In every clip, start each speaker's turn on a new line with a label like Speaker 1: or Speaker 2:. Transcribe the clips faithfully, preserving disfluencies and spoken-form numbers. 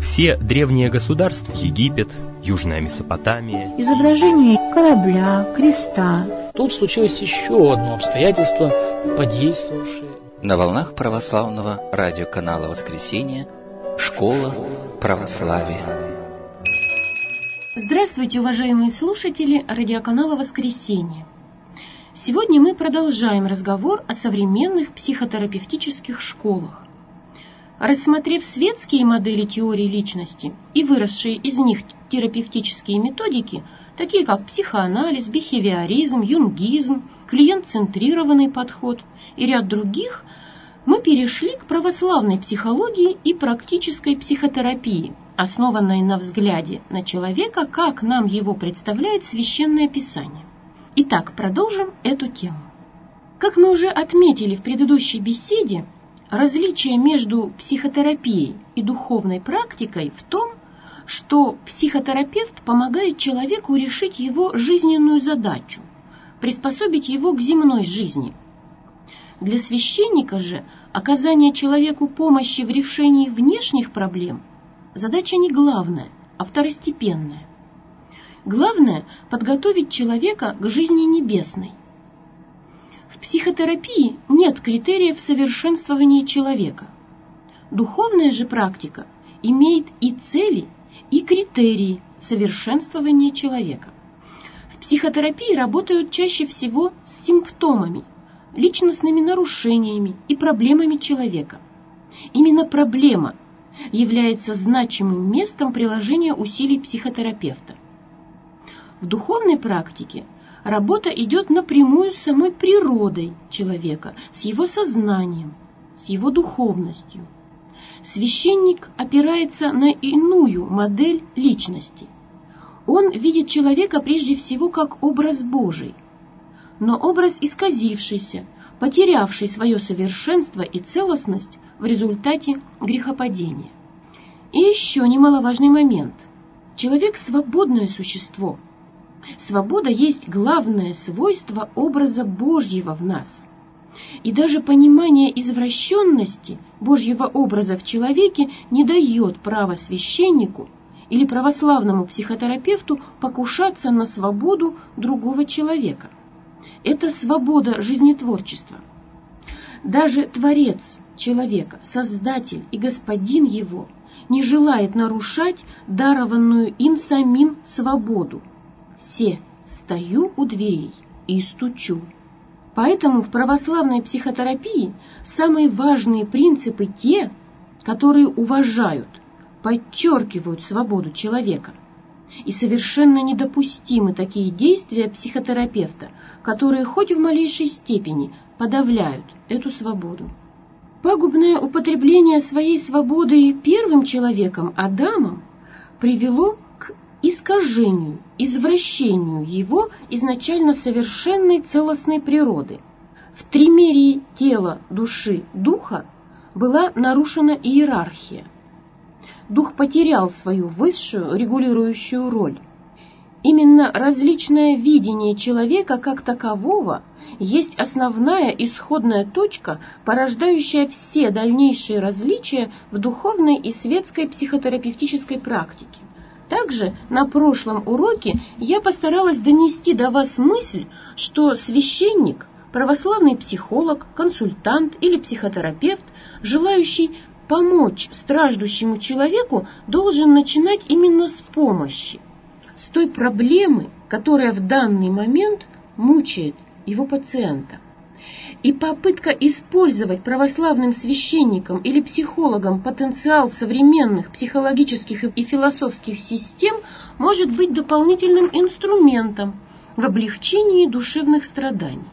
Speaker 1: Все древние государства, Египет, Южная Месопотамия,
Speaker 2: изображение корабля, креста.
Speaker 3: Тут случилось еще одно обстоятельство, подействовавшее.
Speaker 4: На волнах православного радиоканала «Воскресенье» «Школа православия».
Speaker 5: Здравствуйте, уважаемые слушатели радиоканала «Воскресенье». Сегодня мы продолжаем разговор о современных психотерапевтических школах. Рассмотрев светские модели теории личности и выросшие из них терапевтические методики, такие как психоанализ, бихевиоризм, юнгизм, клиент-центрированный подход и ряд других, мы перешли к православной психологии и практической психотерапии, основанной на взгляде на человека, как нам его представляет Священное Писание. Итак, продолжим эту тему. Как мы уже отметили в предыдущей беседе, различие между психотерапией и духовной практикой в том, что психотерапевт помогает человеку решить его жизненную задачу, приспособить его к земной жизни. Для священника же оказание человеку помощи в решении внешних проблем задача не главная, а второстепенная. Главное – подготовить человека к жизни небесной. В психотерапии нет критериев совершенствования человека. Духовная же практика имеет и цели, и критерии совершенствования человека. В психотерапии работают чаще всего с симптомами, личностными нарушениями и проблемами человека. Именно проблема является значимым местом приложения усилий психотерапевта. В духовной практике работа идет напрямую с самой природой человека, с его сознанием, с его духовностью. Священник опирается на иную модель личности. Он видит человека прежде всего как образ Божий, но образ исказившийся, потерявший свое совершенство и целостность в результате грехопадения. И еще немаловажный момент. Человек – свободное существо. Свобода есть главное свойство образа Божьего в нас. И даже понимание извращенности Божьего образа в человеке не дает права священнику или православному психотерапевту покушаться на свободу другого человека. Это свобода жизнетворчества. Даже Творец человека, Создатель и Господин его, не желает нарушать дарованную им самим свободу. «Се, стою у дверей и стучу». Поэтому в православной психотерапии самые важные принципы те, которые уважают, подчеркивают свободу человека. И совершенно недопустимы такие действия психотерапевта, которые хоть в малейшей степени подавляют эту свободу. Пагубное употребление своей свободы первым человеком, Адамом, привело к искажению, извращению его изначально совершенной целостной природы. В тримерии тела, души, духа была нарушена иерархия. Дух потерял свою высшую регулирующую роль. Именно различное видение человека как такового есть основная исходная точка, порождающая все дальнейшие различия в духовной и светской психотерапевтической практике. Также на прошлом уроке я постаралась донести до вас мысль, что священник, православный психолог, консультант или психотерапевт, желающий помочь страждущему человеку, должен начинать именно с помощи, с той проблемы, которая в данный момент мучает его пациента. И попытка использовать православным священникам или психологам потенциал современных психологических и философских систем может быть дополнительным инструментом в облегчении душевных страданий.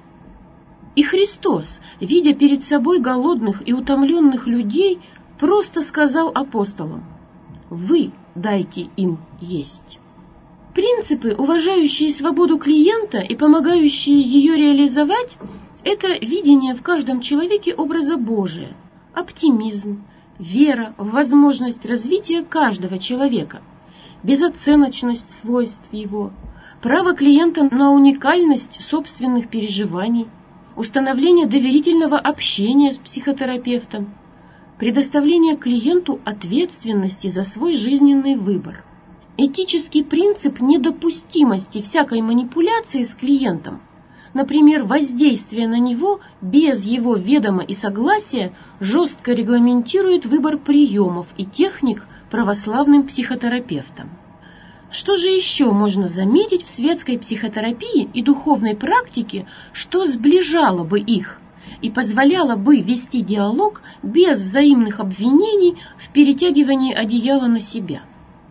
Speaker 5: И Христос, видя перед собой голодных и утомленных людей, просто сказал апостолам: «Вы дайте им есть». Принципы, уважающие свободу клиента и помогающие ее реализовать, это видение в каждом человеке образа Божия, оптимизм, вера в возможность развития каждого человека, безоценочность свойств его, право клиента на уникальность собственных переживаний, установление доверительного общения с психотерапевтом, предоставление клиенту ответственности за свой жизненный выбор. Этический принцип недопустимости всякой манипуляции с клиентом, например, воздействие на него без его ведома и согласия, жестко регламентирует выбор приемов и техник православным психотерапевтам. Что же еще можно заметить в светской психотерапии и духовной практике, что сближало бы их и позволяло бы вести диалог без взаимных обвинений в перетягивании одеяла на себя?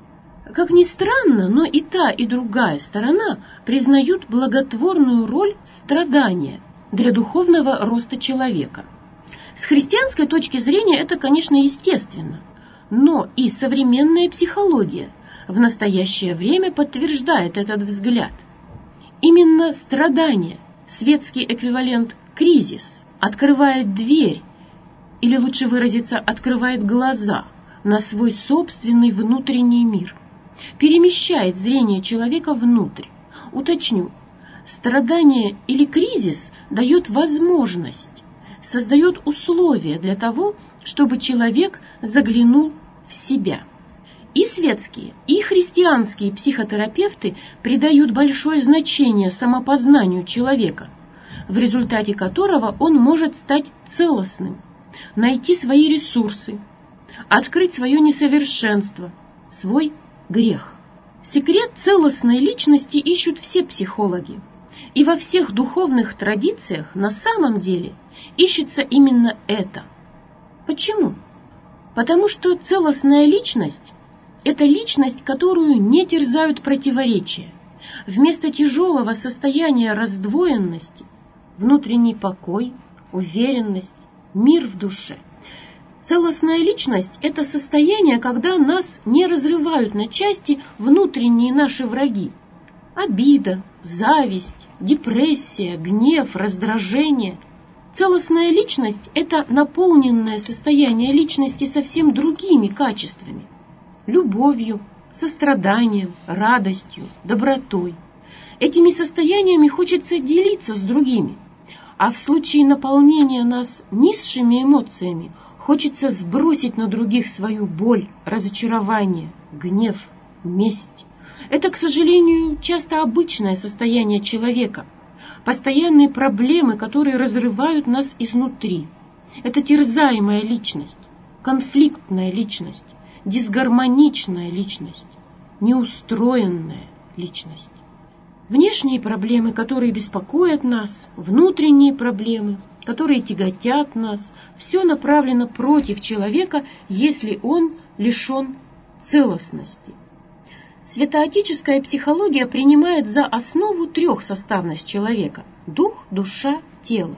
Speaker 5: Как ни странно, но и та, и другая сторона признают благотворную роль страдания для духовного роста человека. С христианской точки зрения это, конечно, естественно, но и современная психология в настоящее время подтверждает этот взгляд. Именно страдание, светский эквивалент кризис, открывает дверь, или лучше выразиться, открывает глаза на свой собственный внутренний мир, перемещает зрение человека внутрь. Уточню, страдание или кризис дает возможность, создает условия для того, чтобы человек заглянул в себя. И светские, и христианские психотерапевты придают большое значение самопознанию человека, в результате которого он может стать целостным, найти свои ресурсы, открыть свое несовершенство, свой грех. Секрет целостной личности ищут все психологи. И во всех духовных традициях на самом деле ищется именно это. Почему? Потому что целостная личность – это личность, которую не терзают противоречия. Вместо тяжелого состояния раздвоенности – внутренний покой, уверенность, мир в душе. Целостная личность – это состояние, когда нас не разрывают на части внутренние наши враги. Обида, зависть, депрессия, гнев, раздражение. Целостная личность – это наполненное состояние личности совсем другими качествами. Любовью, состраданием, радостью, добротой. Этими состояниями хочется делиться с другими. А в случае наполнения нас низшими эмоциями хочется сбросить на других свою боль, разочарование, гнев, месть. Это, к сожалению, часто обычное состояние человека. Постоянные проблемы, которые разрывают нас изнутри. Это терзаемая личность, конфликтная личность, дисгармоничная личность, неустроенная личность. Внешние проблемы, которые беспокоят нас, внутренние проблемы, которые тяготят нас, все направлено против человека, если он лишен целостности. Святоотеческая психология принимает за основу трехсоставность человека – дух, душа, тело.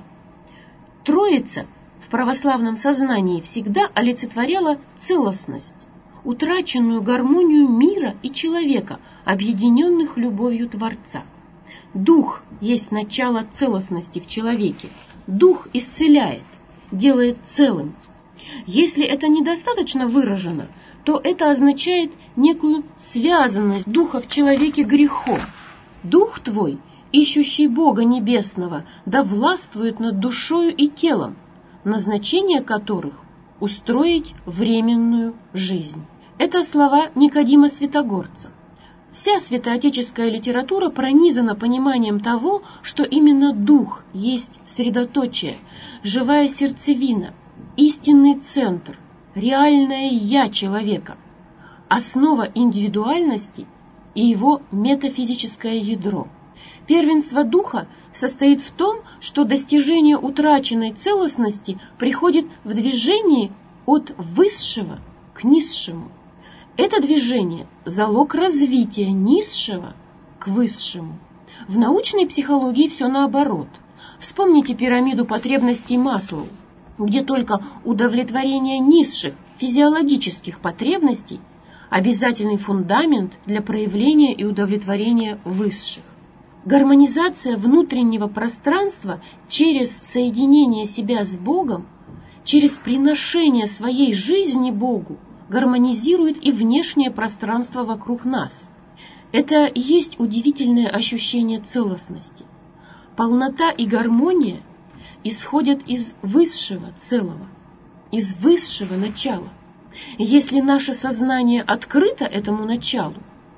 Speaker 5: Троица в православном сознании всегда олицетворяла целостность, утраченную гармонию мира и человека, объединенных любовью Творца. Дух есть начало целостности в человеке. Дух исцеляет, делает целым. Если это недостаточно выражено, то это означает некую связанность духа в человеке грехом. Дух твой, ищущий Бога Небесного, да властвует над душою и телом, назначение которых – устроить временную жизнь. Это слова Никодима Святогорца. Вся святоотеческая литература пронизана пониманием того, что именно дух есть средоточие, живая сердцевина, истинный центр, реальное «я» человека, основа индивидуальности и его метафизическое ядро. Первенство духа состоит в том, что достижение утраченной целостности приходит в движении от высшего к низшему. Это движение – залог развития низшего к высшему. В научной психологии все наоборот. Вспомните пирамиду потребностей Маслоу, где только удовлетворение низших физиологических потребностей – обязательный фундамент для проявления и удовлетворения высших. Гармонизация внутреннего пространства через соединение себя с Богом, через приношение своей жизни Богу, гармонизирует и внешнее пространство вокруг нас. Это и есть удивительное ощущение целостности. Полнота и гармония исходят из высшего целого. из высшего начала. Если наше сознание открыто этому началу,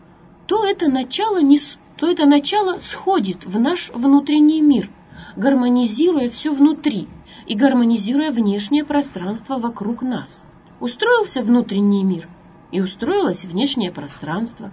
Speaker 5: то это начало, не, то это начало сходит в наш внутренний мир, гармонизируя все внутри и гармонизируя внешнее пространство вокруг нас. Устроился внутренний мир, и устроилось внешнее пространство.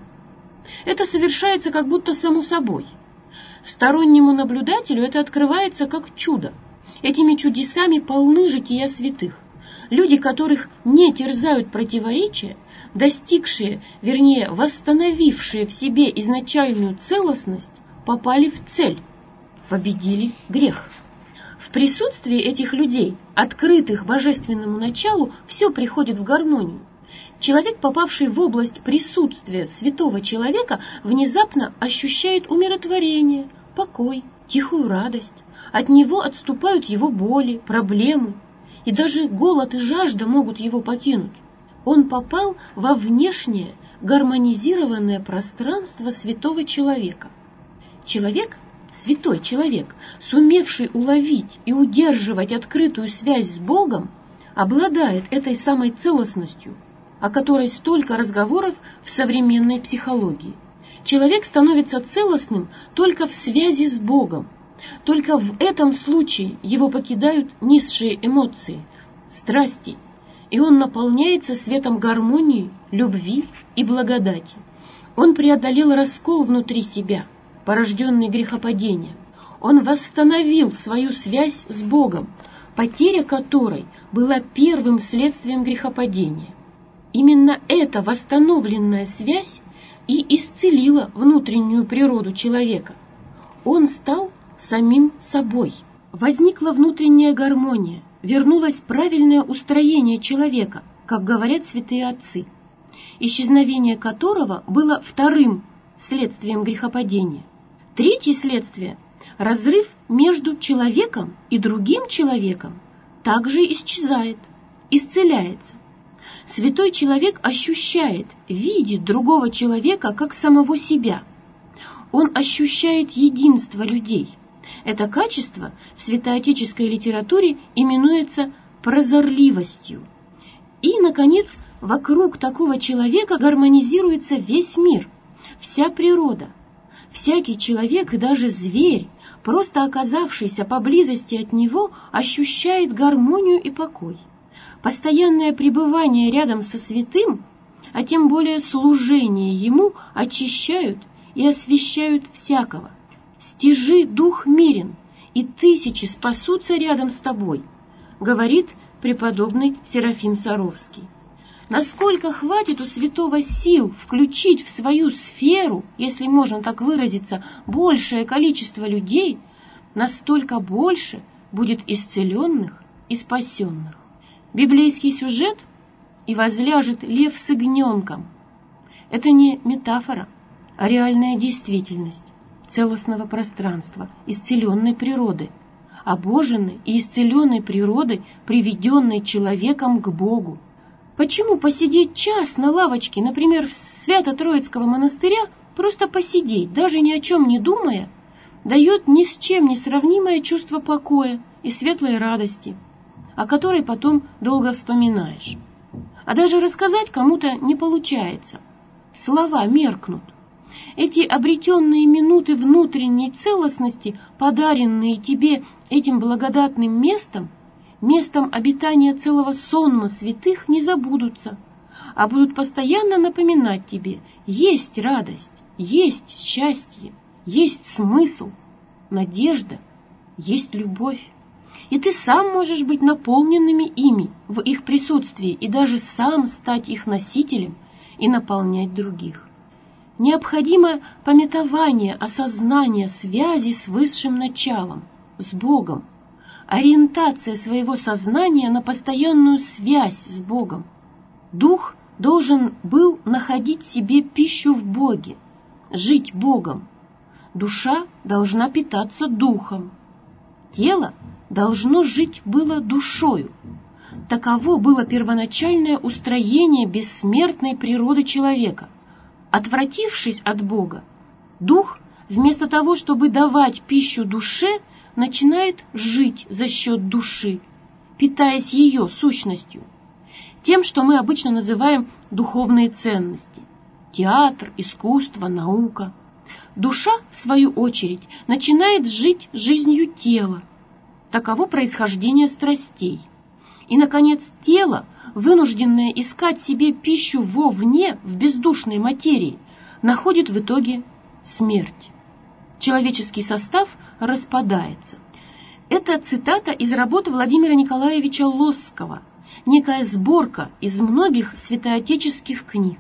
Speaker 5: Это совершается как будто само собой. Стороннему наблюдателю это открывается как чудо. Этими чудесами полны жития святых. Люди, которых не терзают противоречия, достигшие, вернее, восстановившие в себе изначальную целостность, попали в цель, победили грех. В присутствии этих людей, открытых божественному началу, все приходит в гармонию. Человек, попавший в область присутствия святого человека, внезапно ощущает умиротворение, покой, тихую радость. От него отступают его боли, проблемы, и даже голод и жажда могут его покинуть. Он попал во внешнее гармонизированное пространство святого человека. Человек, святой человек, сумевший уловить и удерживать открытую связь с Богом, обладает этой самой целостностью, о которой столько разговоров в современной психологии. Человек становится целостным только в связи с Богом. Только в этом случае его покидают низшие эмоции, страсти, и он наполняется светом гармонии, любви и благодати. Он преодолел раскол внутри себя, порожденный грехопадением. Он восстановил свою связь с Богом, потеря которой была первым следствием грехопадения. Именно эта восстановленная связь и исцелила внутреннюю природу человека. Он стал самим собой. Возникла внутренняя гармония, вернулось правильное устроение человека, как говорят святые отцы, исчезновение которого было вторым следствием грехопадения. Третье следствие – разрыв между человеком и другим человеком также исчезает, исцеляется. Святой человек ощущает, видит другого человека как самого себя. Он ощущает единство людей. Это качество в святоотеческой литературе именуется прозорливостью. И, наконец, вокруг такого человека гармонизируется весь мир, вся природа. Всякий человек и даже зверь, просто оказавшийся поблизости от него, ощущает гармонию и покой. Постоянное пребывание рядом со святым, а тем более служение ему, очищают и освящают всякого. «Стяжи дух мирен, и тысячи спасутся рядом с тобой», говорит преподобный Серафим Саровский. Насколько хватит у святого сил включить в свою сферу, если можно так выразиться, большее количество людей, настолько больше будет исцеленных и спасенных. Библейский сюжет «И возляжет лев с ягненком» — это не метафора, а реальная действительность целостного пространства, исцеленной природы, обоженной и исцеленной природы, приведенной человеком к Богу. Почему посидеть час на лавочке, например, в Свято-Троицкого монастыря, просто посидеть, даже ни о чем не думая, дает ни с чем не сравнимое чувство покоя и светлой радости, о которой потом долго вспоминаешь. А даже рассказать кому-то не получается. Слова меркнут. Эти обретенные минуты внутренней целостности, подаренные тебе этим благодатным местом, местом обитания целого сонма святых, не забудутся, а будут постоянно напоминать тебе: есть радость, есть счастье, есть смысл, надежда, есть любовь. И ты сам можешь быть наполненными ими в их присутствии и даже сам стать их носителем и наполнять других. Необходимо памятование, осознание связи с высшим началом, с Богом, ориентация своего сознания на постоянную связь с Богом. Дух должен был находить себе пищу в Боге, жить Богом. Душа должна питаться Духом. Тело должно жить было душою. Таково было первоначальное устроение бессмертной природы человека. Отвратившись от Бога, дух, вместо того, чтобы давать пищу душе, начинает жить за счет души, питаясь ее сущностью, тем, что мы обычно называем духовные ценности – театр, искусство, наука. Душа, в свою очередь, начинает жить жизнью тела. Таково происхождение страстей. И, наконец, тело, вынужденное искать себе пищу вовне, в бездушной материи, находит в итоге смерть. Человеческий состав распадается. Это цитата из работы Владимира Николаевича Лосского, некая сборка из многих святоотеческих книг.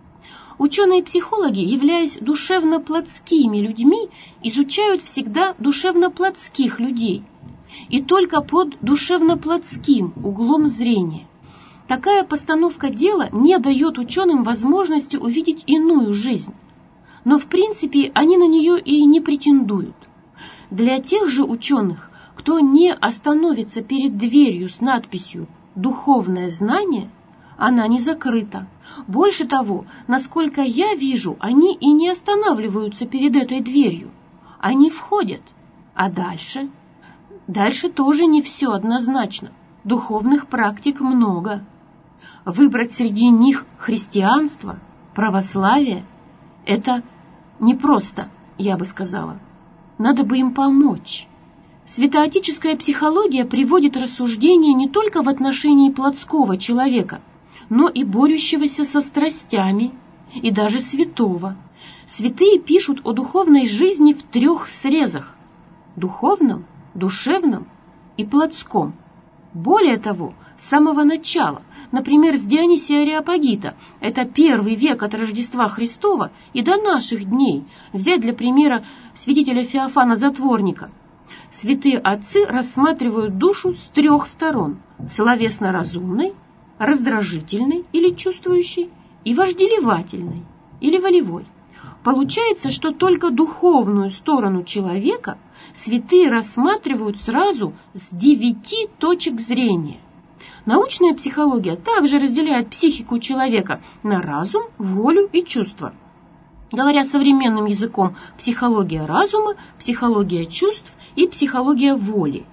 Speaker 5: Ученые-психологи, являясь душевно-плотскими людьми, изучают всегда душевно-плотских людей, и только под душевно-плотским углом зрения. Такая постановка дела не дает ученым возможности увидеть иную жизнь, но в принципе они на нее и не претендуют. Для тех же ученых, кто не остановится перед дверью с надписью «Духовное знание», она не закрыта. Больше того, насколько я вижу, они и не останавливаются перед этой дверью. Они входят. А дальше? Дальше тоже не все однозначно. Духовных практик много. Выбрать среди них христианство, православие – это непросто, я бы сказала. Надо бы им помочь. Святоотеческая психология приводит рассуждения не только в отношении плотского человека, но и борющегося со страстями, и даже святого. Святые пишут о духовной жизни в трех срезах – духовном, душевном и плотском. Более того, с самого начала, например, с Дионисия Ареопагита, это первый век от Рождества Христова, и до наших дней, взять для примера святителя Феофана Затворника, святые отцы рассматривают душу с трех сторон – словесно-разумной, раздражительной или чувствующей и вожделевательной или волевой. Получается, что только духовную сторону человека святые рассматривают сразу с девяти точек зрения. Научная психология также разделяет психику человека на разум, волю и чувства. Говоря современным языком, психология разума, психология чувств и психология воли.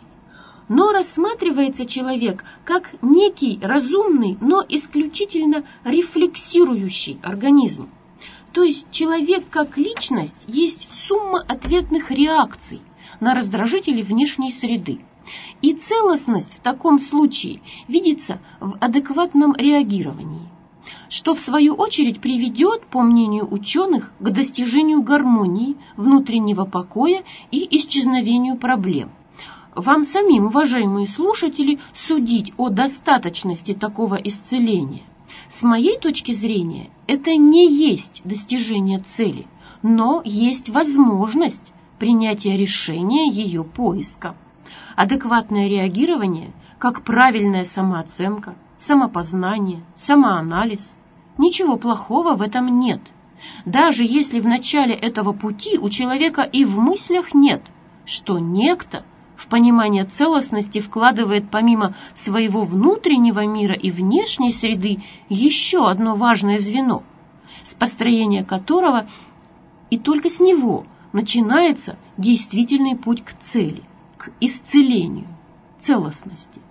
Speaker 5: Но рассматривается человек как некий разумный, но исключительно рефлексирующий организм. То есть человек как личность есть сумма ответных реакций на раздражители внешней среды. И целостность в таком случае видится в адекватном реагировании, что в свою очередь приведет, по мнению ученых, к достижению гармонии, внутреннего покоя и исчезновению проблем. Вам самим, уважаемые слушатели, судить о достаточности такого исцеления. С моей точки зрения, это не есть достижение цели, но есть возможность принятия решения ее поиска. Адекватное реагирование, как правильная самооценка, самопознание, самоанализ. Ничего плохого в этом нет. Даже если в начале этого пути у человека и в мыслях нет, что некто в понимание целостности вкладывает помимо своего внутреннего мира и внешней среды еще одно важное звено, с построения которого и только с него начинается действительный путь к цели, к исцелению, целостности.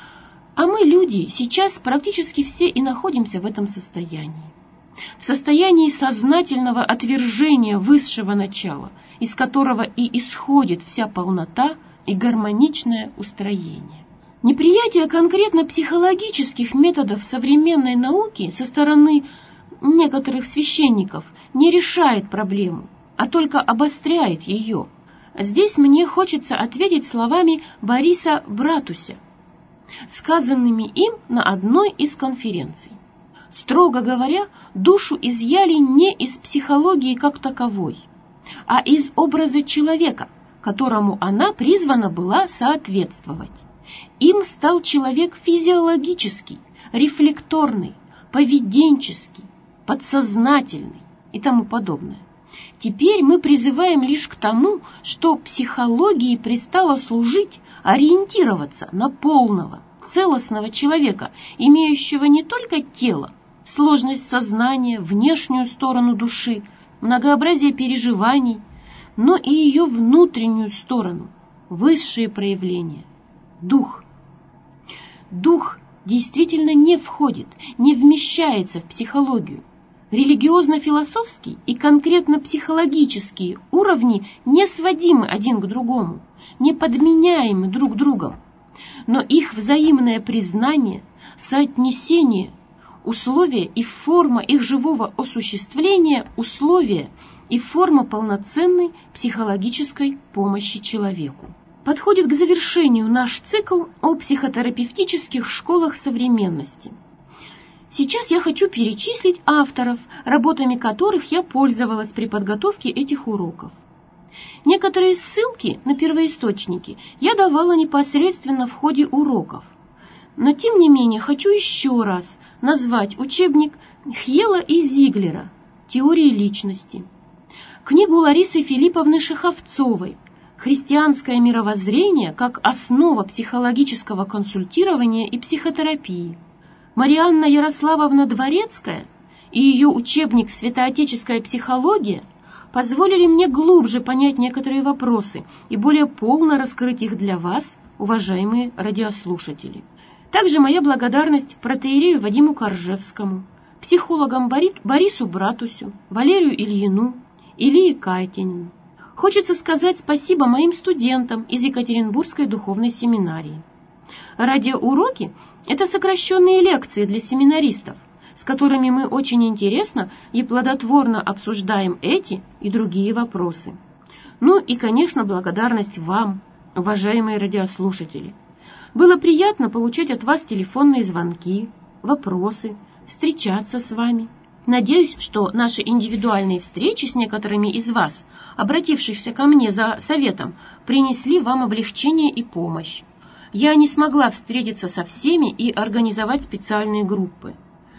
Speaker 5: А мы, люди, сейчас практически все и находимся в этом состоянии. В состоянии сознательного отвержения высшего начала, из которого и исходит вся полнота и гармоничное устроение. Неприятие конкретно психологических методов современной науки со стороны некоторых священников не решает проблему, а только обостряет ее. Здесь мне хочется ответить словами Бориса Братуся, сказанными им на одной из конференций. Строго говоря, душу изъяли не из психологии как таковой, а из образа человека, которому она призвана была соответствовать. Им стал человек физиологический, рефлекторный, поведенческий, подсознательный и тому подобное. Теперь мы призываем лишь к тому, что психологии пристало служить, ориентироваться на полного, целостного человека, имеющего не только тело, сложность сознания, внешнюю сторону души, многообразие переживаний, но и ее внутреннюю сторону, высшие проявления, дух. дух действительно не входит, не вмещается в психологию. Религиозно-философский и конкретно психологические уровни не сводимы один к другому, не подменяемы друг другом, но их взаимное признание, соотнесение, условия и форма их живого осуществления, условия и форма полноценной психологической помощи человеку. Подходит к завершению наш цикл о психотерапевтических школах современности. Сейчас я хочу перечислить авторов, работами которых я пользовалась при подготовке этих уроков. Некоторые ссылки на первоисточники я давала непосредственно в ходе уроков. Но тем не менее хочу еще раз назвать учебник Хьела и Зиглера «Теория личности», книгу Ларисы Филипповны Шеховцовой «Христианское мировоззрение как основа психологического консультирования и психотерапии», Марианна Ярославовна Дворецкая и ее учебник «Святоотеческая психология» позволили мне глубже понять некоторые вопросы и более полно раскрыть их для вас, уважаемые радиослушатели. Также моя благодарность протоиерею Вадиму Коржевскому, психологам Борису Братусю, Валерию Ильину, Илии Кайтинину. Хочется сказать спасибо моим студентам из Екатеринбургской духовной семинарии. Радиоуроки – это сокращенные лекции для семинаристов, с которыми мы очень интересно и плодотворно обсуждаем эти и другие вопросы. Ну и, конечно, благодарность вам, уважаемые радиослушатели. Было приятно получать от вас телефонные звонки, вопросы, встречаться с вами. Надеюсь, что наши индивидуальные встречи с некоторыми из вас, обратившихся ко мне за советом, принесли вам облегчение и помощь. Я не смогла встретиться со всеми и организовать специальные группы.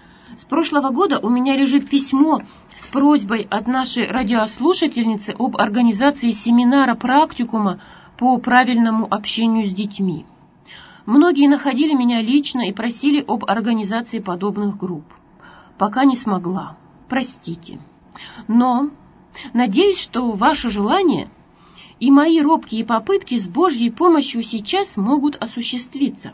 Speaker 5: С прошлого года у меня лежит письмо с просьбой от нашей радиослушательницы об организации семинара-практикума по правильному общению с детьми. Многие находили меня лично и просили об организации подобных групп. Пока не смогла. Простите. Но надеюсь, что ваше желание и мои робкие попытки с Божьей помощью сейчас могут осуществиться.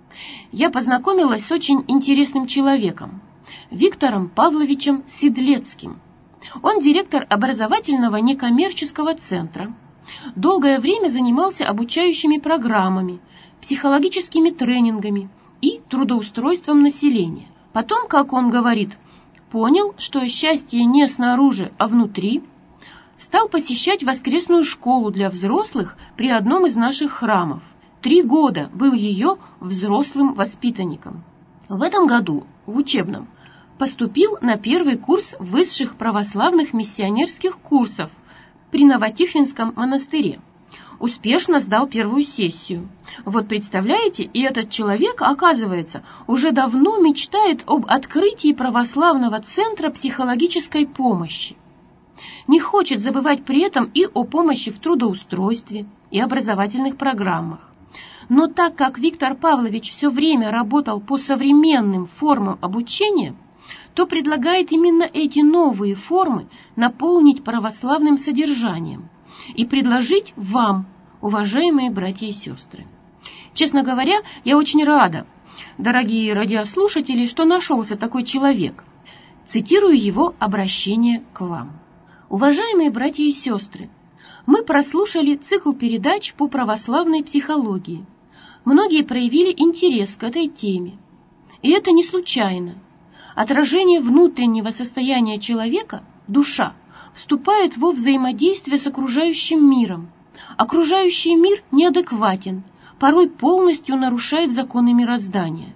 Speaker 5: Я познакомилась с очень интересным человеком, Виктором Павловичем Седлецким. Он директор образовательного некоммерческого центра. Долгое время занимался обучающими программами, психологическими тренингами и трудоустройством населения. Потом, как он говорит, понял, что счастье не снаружи, а внутри, стал посещать воскресную школу для взрослых при одном из наших храмов. Три года был ее взрослым воспитанником. В этом году, в учебном, поступил на первый курс высших православных миссионерских курсов при Новотихвинском монастыре. Успешно сдал первую сессию. Вот представляете, и этот человек, оказывается, уже давно мечтает об открытии православного центра психологической помощи. Не хочет забывать при этом и о помощи в трудоустройстве и образовательных программах. Но так как Виктор Павлович все время работал по современным формам обучения, то предлагает именно эти новые формы наполнить православным содержанием и предложить вам, уважаемые братья и сестры. Честно говоря, я очень рада, дорогие радиослушатели, что нашелся такой человек. Цитирую его обращение к вам. Уважаемые братья и сестры, мы прослушали цикл передач по православной психологии. Многие проявили интерес к этой теме. И это не случайно. Отражение внутреннего состояния человека, душа, вступает во взаимодействие с окружающим миром. Окружающий мир неадекватен, порой полностью нарушает законы мироздания.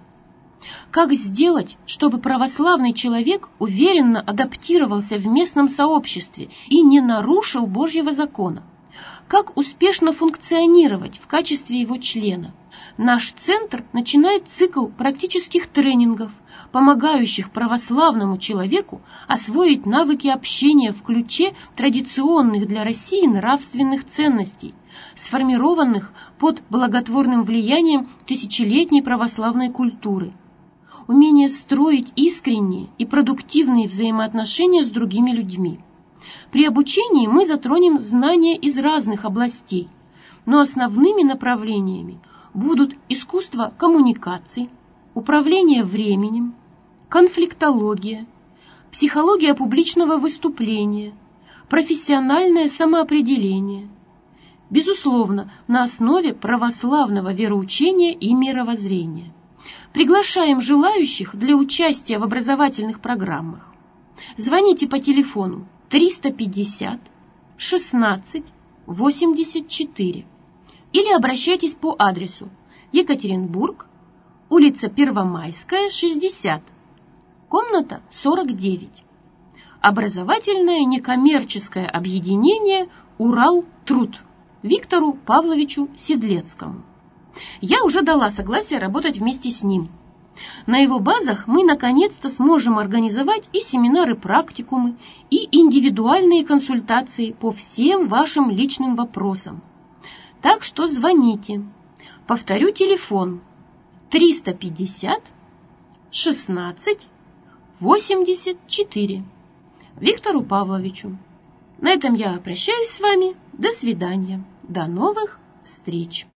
Speaker 5: Как сделать, чтобы православный человек уверенно адаптировался в местном сообществе и не нарушил Божьего закона? Как успешно функционировать в качестве его члена? Наш центр начинает цикл практических тренингов, помогающих православному человеку освоить навыки общения в ключе традиционных для России нравственных ценностей, сформированных под благотворным влиянием тысячелетней православной культуры. Умение строить искренние и продуктивные взаимоотношения с другими людьми. При обучении мы затронем знания из разных областей, но основными направлениями будут искусство коммуникаций, управление временем, конфликтология, психология публичного выступления, профессиональное самоопределение. Безусловно, на основе православного вероучения и мировоззрения. Приглашаем желающих для участия в образовательных программах. Звоните по телефону триста пятьдесят шестнадцать восемьдесят четыре или обращайтесь по адресу Екатеринбург, улица Первомайская, шестьдесят, комната сорок девять. Образовательное некоммерческое объединение «Урал-Труд» Виктору Павловичу Седлецкому. Я уже дала согласие работать вместе с ним. На его базах мы наконец-то сможем организовать и семинары-практикумы, и индивидуальные консультации по всем вашим личным вопросам. Так что звоните. Повторю телефон триста пятьдесят шестнадцать восемьдесят четыре Виктору Павловичу. На этом я прощаюсь с вами. До свидания. До новых встреч.